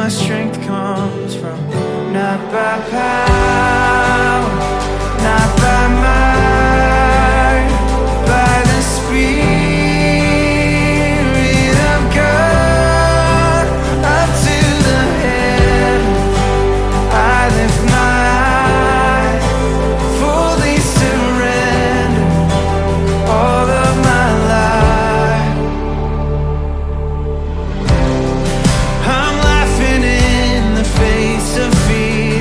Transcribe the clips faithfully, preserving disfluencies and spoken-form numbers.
my strength comes from. Not by power, not by might, by the Spirit of God. Up to the heavens I lift my eyes, fully surrender all of my life. I'm laughing in the face of fear,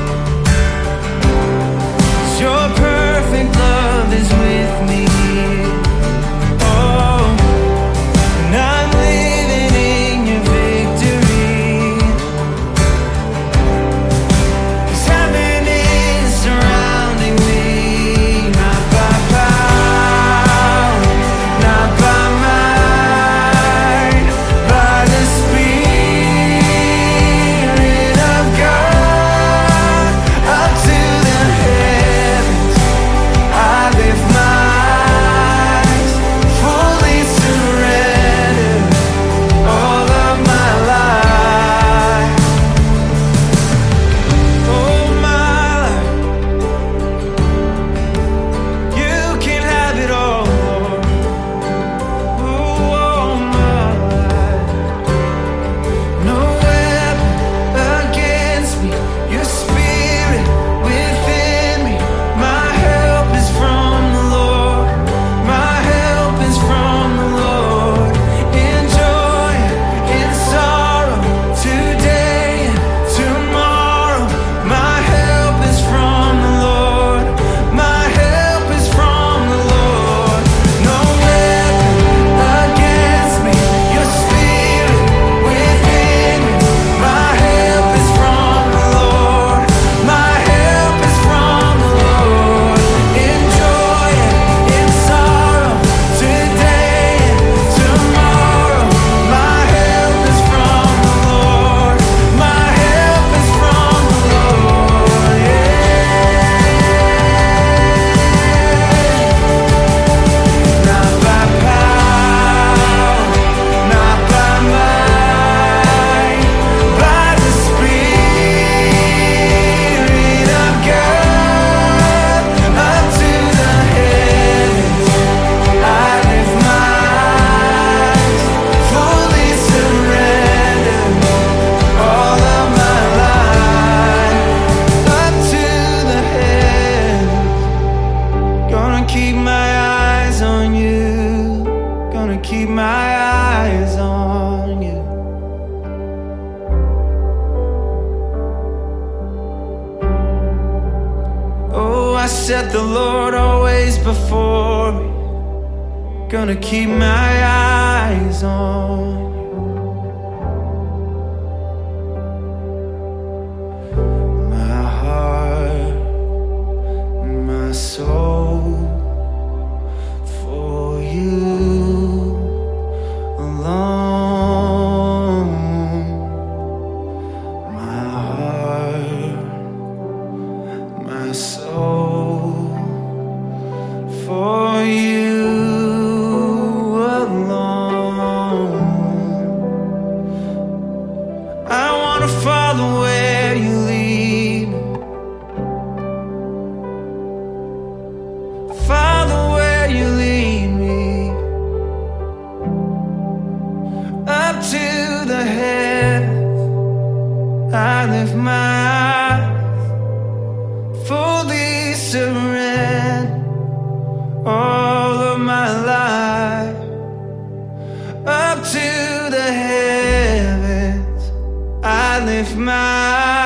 'cause your perfect love is with me. Oh, and I'm living in your victory, 'cause heaven is surrounding me. Not by power, not by might, by the Spirit of God. Up to the heavens I lift my eyes, fully surrender all of my life. Oh, my life, you can have it all, Lord. Oh, my life, no weapon against me, your Spirit within me. My help is from the Lord, my help is from the Lord. In joy, in sorrow, today and tomorrow. My help is from the Lord, my help is from the Lord. No weapon against me, your Spirit within me. My help is from the Lord, my help is from the Lord. In joy and in sorrow, today and tomorrow. My help is from the Lord, my help is from the Lord. Yeah. Not by power, not by might, by the Spirit of God. Up to the heavens I lift my eyes, fully surrender all of my life. Up to the heavens, gonna keep my eyes on you, gonna keep my eyes on you. Oh, I set the Lord always before me, gonna keep my eyes on you. My heart, my soul, for you alone. My heart, my soul, for you alone. I wanna follow where you lead me, follow where you lead me. Up to the heavens I lift my eyes, fully surrender all of my life. Up to the heavens I lift my eyes.